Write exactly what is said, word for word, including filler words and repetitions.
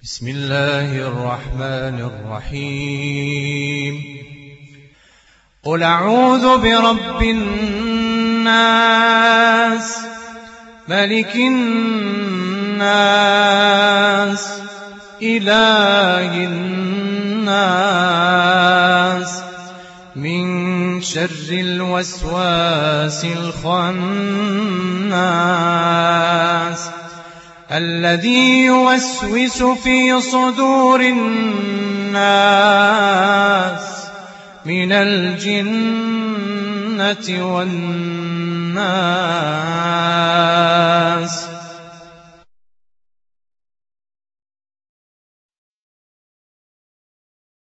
بسم الله الرحمن الرحيم قل أعوذ برب الناس ملك الناس إله الناس من شر الوسواس الخناس الذي يوسوس في صدور الناس من الجنة والناس.